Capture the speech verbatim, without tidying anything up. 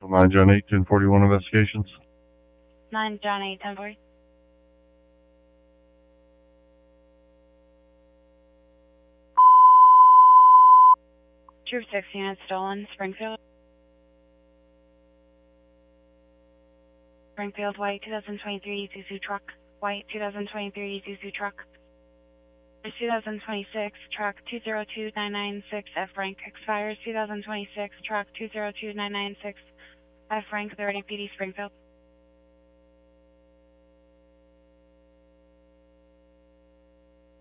nine John eight, ten forty-one investigations. nine John eight, ten forty. Troop six units stolen, Springfield. Springfield, white twenty twenty-three Isuzu truck. White twenty twenty-three Isuzu truck. twenty twenty-six truck two zero two nine nine six F rank expires twenty twenty-six truck two zero two nine nine six F rank thirty P D Springfield.